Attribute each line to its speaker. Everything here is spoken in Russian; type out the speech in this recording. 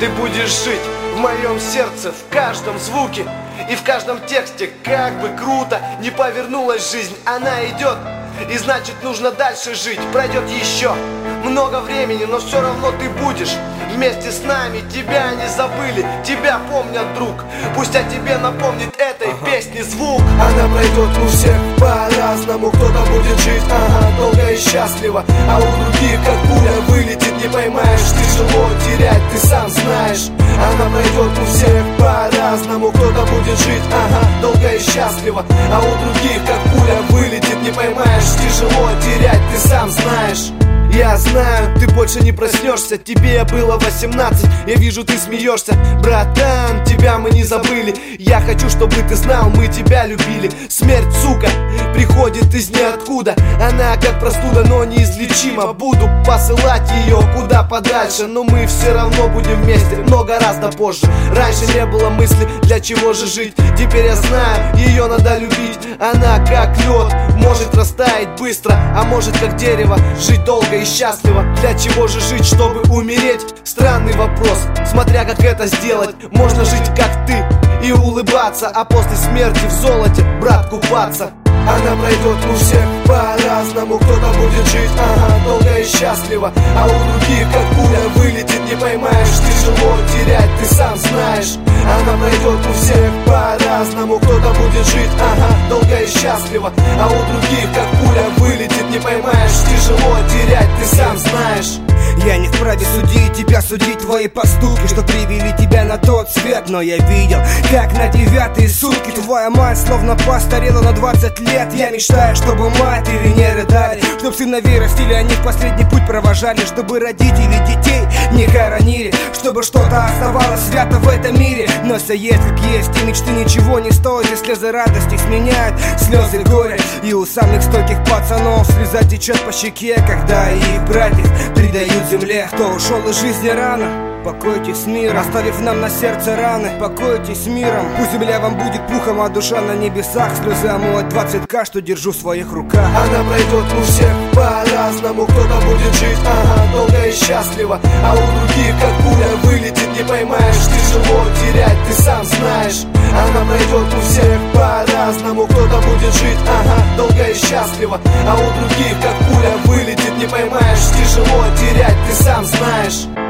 Speaker 1: ты будешь жить в моем сердце, в каждом звуке и в каждом тексте. Как бы круто не повернулась жизнь, она идет, и значит нужно дальше жить. Пройдет еще много времени, но все равно ты будешь вместе с нами. Тебя не забыли, тебя помнят, друг. Пусть о тебе напомнит этой песни звук.
Speaker 2: Она пройдет у всех по-разному. Кто-то будет жить, долго и счастливо, а у других как пуля вылетит, не поймаешь. Тяжело терять, ты сам знаешь. Она пройдет у всех по-разному. Кто-то будет жить, долго и счастливо, а у других как пуля вылетит, не поймаешь. Тяжело терять, ты сам знаешь. Я знаю, ты больше не проснешься. Тебе было 18, я вижу, ты смеешься. Братан, тебя мы не забыли. Я хочу, чтобы ты знал, мы тебя любили. Смерть, сука, приходит из ниоткуда. Она как простуда, но неизлечима. Буду посылать ее куда подальше, но мы все равно будем вместе много раз да позже. Раньше не было мысли, для чего же жить. Теперь я знаю, ее надо любить. Она как лед, может растаять быстро, а может как дерево, жить долго и счастливо. Для чего же жить, чтобы умереть? Странный вопрос, смотря как это сделать. Можно жить как ты и улыбаться, а после смерти в золоте, брат, купаться. Она пройдет у всех по-разному. Кто-то будет жить, долго и счастливо, а у других как пуля вылетит, не поймаешь. Тяжело терять, ты сам знаешь. Она пройдет у всех по-разному. Кто-то будет жить, долго и счастливо, а у других как пуля вылетит, не поймаешь. Тяжело терять, ты сам знаешь.
Speaker 3: Я не вправе судить тебя, судить твои поступки, что привели тебя на тот свет. Но я видел, как на 9-е сутки твоя мать словно постарела на 20 лет. Я мечтаю, чтобы матери не рыдали, чтоб сыновей растили, они в последний путь провожали, чтобы родители детей не хоронили, чтобы что-то оставалось свято в этом мире. Но все есть как есть, и мечты ничего не стоят, и слезы радости сменяют слезы горя. И у самых стойких пацанов слеза течет по щеке, когда их братьев предают земле. Кто ушел из жизни рано, покойтесь с миром, оставив нам на сердце раны, покойтесь с миром. Пусть земля вам будет пухом, а душа на небесах. Слезы омоют 20к, что держу в своих руках.
Speaker 2: Она пройдет у всех по-разному. Кто-то будет жить, долго и счастливо, а у других как пуля вылетит, не поймаешь. Тяжело терять, ты сам знаешь. Она пройдет у всех по-разному. Кто-то будет жить, долго и счастливо, а у других как пуля вылетит, не поймаешь. Тяжело терять, ты сам знаешь.